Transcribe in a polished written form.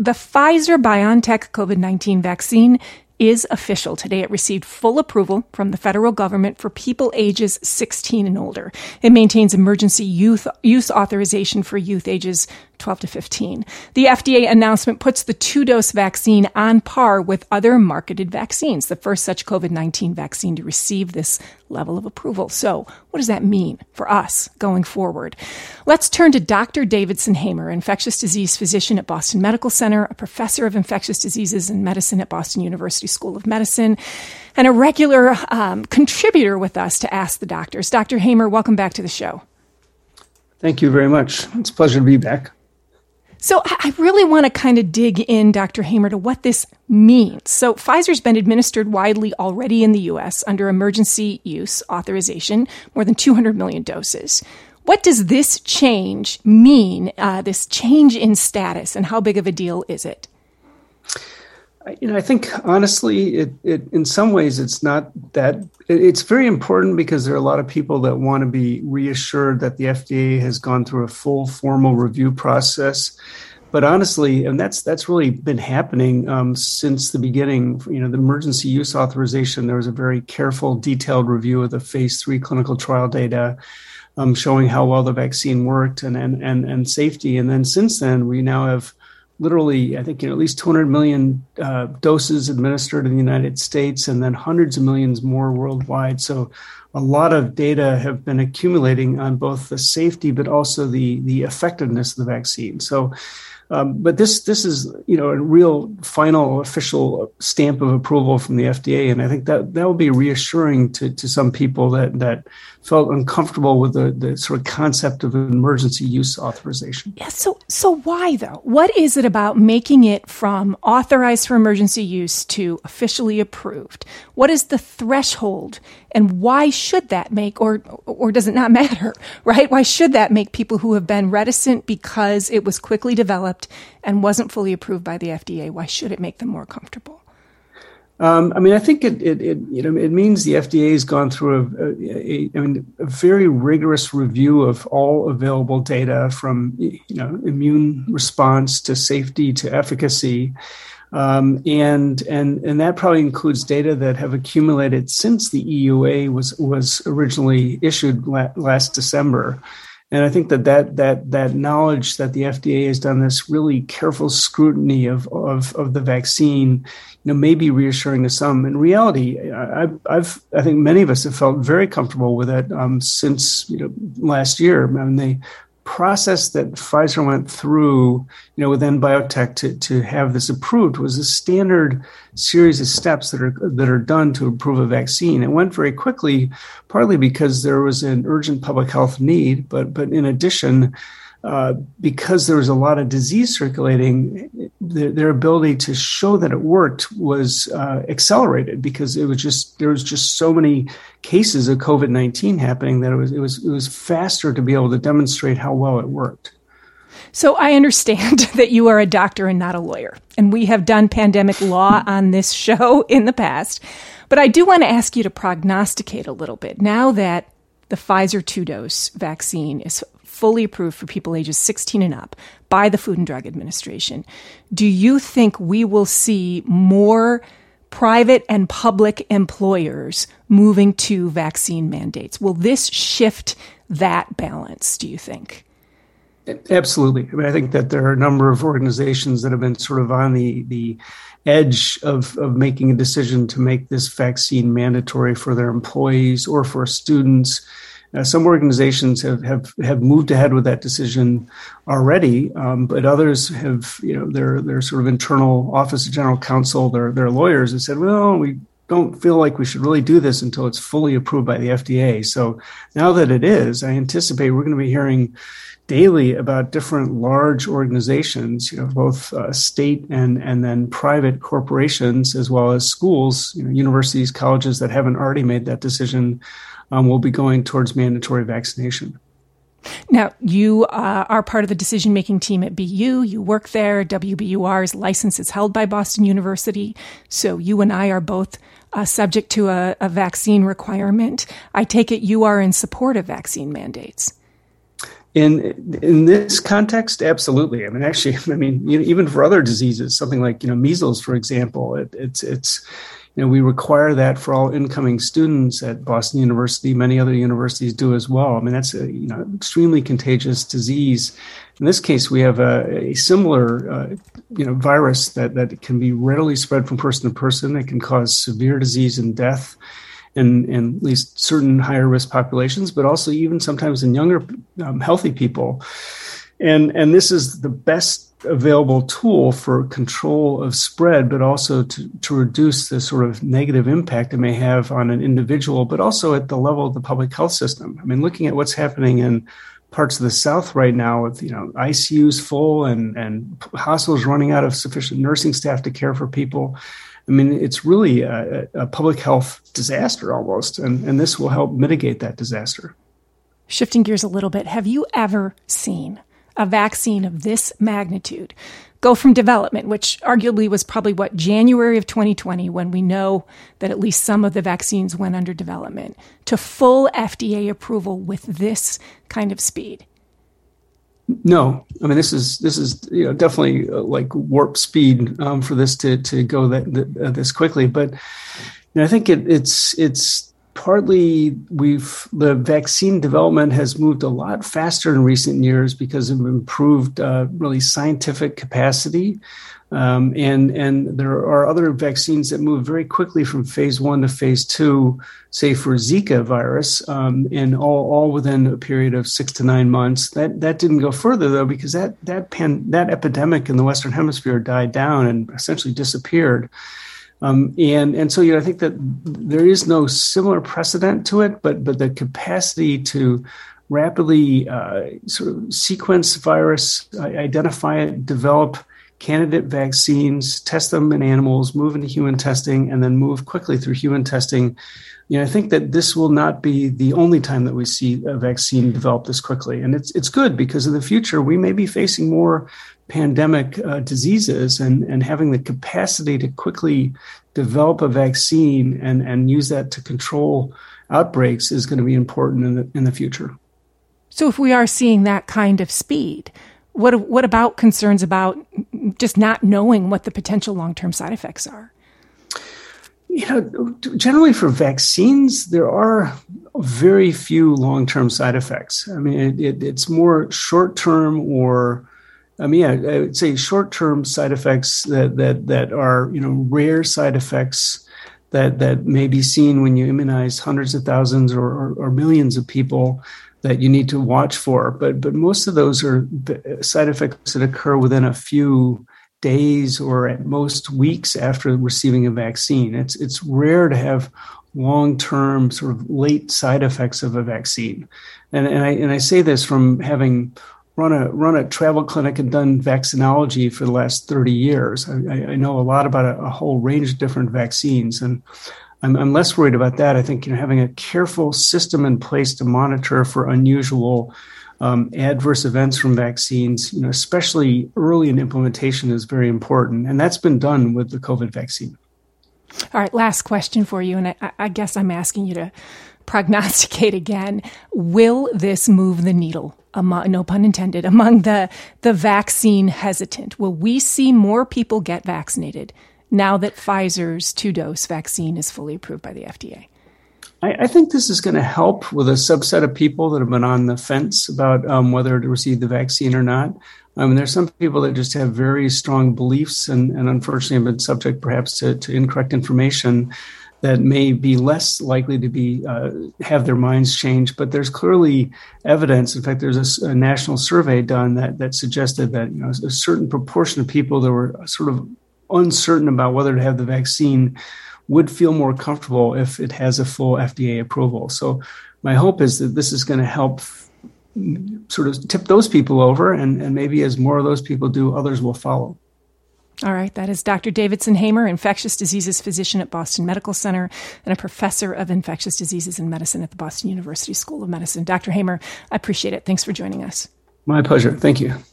the Pfizer-BioNTech COVID-19 vaccine is official. Today it received full approval from the federal government for people ages 16 and older. It maintains emergency use authorization for youth ages 12 to 15. The FDA announcement puts the 2-dose vaccine on par with other marketed vaccines, the first such COVID-19 vaccine to receive this level of approval. So what does that mean for us going forward? Let's turn to Dr. Davidson Hamer, infectious disease physician at Boston Medical Center, a professor of infectious diseases and medicine at Boston University School of Medicine, and a regular contributor with us to Ask the Doctors. Dr. Hamer, welcome back to the show. Thank you very much. It's a pleasure to be back. So I really want to kind of dig in, Dr. Hamer, to what this means. So Pfizer's been administered widely already in the U.S. under emergency use authorization, more than 200 million doses. What does this change mean, this change in status, and how big of a deal is it? I think, honestly, it in some ways, it's not that. It's very important because there are a lot of people that want to be reassured that the FDA has gone through a full formal review process. But honestly, and that's really been happening since the beginning. The emergency use authorization, there was a very careful, detailed review of the phase 3 clinical trial data showing how well the vaccine worked and safety. And then since then, we now have literally, I think, at least 200 million doses administered in the United States, and then hundreds of millions more worldwide. So a lot of data have been accumulating on both the safety, but also the effectiveness of the vaccine. So, but this is, a real final official stamp of approval from the FDA. And I think that will be reassuring to some people that felt uncomfortable with the sort of concept of emergency use authorization. Yeah. So why though? What is it about making it from authorized for emergency use to officially approved? What is the threshold, and why should that make, or does it not matter, right? Why should that make people who have been reticent because it was quickly developed and wasn't fully approved by the FDA, why should it make them more comfortable? I think it means the FDA has gone through a very rigorous review of all available data from immune response to safety to efficacy, and that probably includes data that have accumulated since the EUA was originally issued last December. And I think that knowledge that the FDA has done this really careful scrutiny of the vaccine, may be reassuring to some. In reality, I think many of us have felt very comfortable with it since last year. The process that Pfizer went through, within biotech to have this approved was a standard series of steps that are done to approve a vaccine. It went very quickly, partly because there was an urgent public health need, but in addition, because there was a lot of disease circulating, their ability to show that it worked was accelerated because there was just so many cases of COVID-19 happening that it was faster to be able to demonstrate how well it worked. So I understand that you are a doctor and not a lawyer, and we have done pandemic law on this show in the past. But I do want to ask you to prognosticate a little bit. Now that the Pfizer 2-dose vaccine is fully approved for people ages 16 and up by the Food and Drug Administration, do you think we will see more private and public employers moving to vaccine mandates? Will this shift that balance, do you think? Absolutely. I think that there are a number of organizations that have been sort of on the edge of making a decision to make this vaccine mandatory for their employees or for students. Some organizations have moved ahead with that decision already, but others have, their sort of internal Office of General Counsel, their lawyers have said, well, we don't feel like we should really do this until it's fully approved by the FDA. So now that it is, I anticipate we're going to be hearing daily about different large organizations, both state and then private corporations, as well as schools, universities, colleges that haven't already made that decision will be going towards mandatory vaccination. Now, you are part of the decision-making team at BU. You work there. WBUR's license is held by Boston University. So you and I are both subject to a vaccine requirement. I take it you are in support of vaccine mandates. In this context, absolutely. Even for other diseases, something like measles, for example, it's we require that for all incoming students at Boston University. Many other universities do as well. That's a extremely contagious disease. In this case, we have a similar virus that can be readily spread from person to person. It can cause severe disease and death in at least certain higher risk populations, but also even sometimes in younger healthy people. And this is the best available tool for control of spread, but also to reduce the sort of negative impact it may have on an individual, but also at the level of the public health system. Looking at what's happening in parts of the South right now with, ICUs full and hospitals running out of sufficient nursing staff to care for people. It's really a public health disaster almost, and this will help mitigate that disaster. Shifting gears a little bit, have you ever seen a vaccine of this magnitude go from development, which arguably was probably January of 2020, when we know that at least some of the vaccines went under development, to full FDA approval with this kind of speed? No, this is definitely like warp speed for this to go this quickly. But I think it's partly the vaccine development has moved a lot faster in recent years because of improved really scientific capacity. And there are other vaccines that move very quickly from phase 1 to phase 2, say for Zika virus, and all within a period of 6 to 9 months. That didn't go further though, because that epidemic in the Western Hemisphere died down and essentially disappeared. And so, I think that there is no similar precedent to it, but the capacity to rapidly sort of sequence virus, identify it, develop candidate vaccines, test them in animals, move into human testing, and then move quickly through human testing. I think that this will not be the only time that we see a vaccine develop this quickly. And it's good, because in the future, we may be facing more pandemic diseases, and having the capacity to quickly develop a vaccine and use that to control outbreaks is going to be important in the future. So if we are seeing that kind of speed, what about concerns about just not knowing what the potential long-term side effects are? Generally for vaccines, there are very few long-term side effects. It's more short-term or, I would say short-term side effects that are, rare side effects that may be seen when you immunize hundreds of thousands or millions of people that you need to watch for. But most of those are side effects that occur within a few days or at most weeks after receiving a vaccine. It's rare to have long-term sort of late side effects of a vaccine. And I say this from having run a travel clinic and done vaccinology for the last 30 years. I know a lot about a whole range of different vaccines, and I'm less worried about that. I think having a careful system in place to monitor for unusual adverse events from vaccines, especially early in implementation, is very important, and that's been done with the COVID vaccine. All right, last question for you, and I guess I'm asking you to prognosticate again. Will this move the needle, no pun intended, among the vaccine hesitant? Will we see more people get vaccinated now that Pfizer's 2-dose vaccine is fully approved by the FDA? I think this is going to help with a subset of people that have been on the fence about whether to receive the vaccine or not. There's some people that just have very strong beliefs and unfortunately have been subject perhaps to incorrect information that may be less likely to have their minds changed. But there's clearly evidence. In fact, there's a national survey done that suggested that a certain proportion of people that were sort of uncertain about whether to have the vaccine would feel more comfortable if it has a full FDA approval. So my hope is that this is going to help sort of tip those people over, and maybe as more of those people do, others will follow. All right. That is Dr. Davidson Hamer, infectious diseases physician at Boston Medical Center and a professor of infectious diseases and medicine at the Boston University School of Medicine. Dr. Hamer, I appreciate it. Thanks for joining us. My pleasure. Thank you.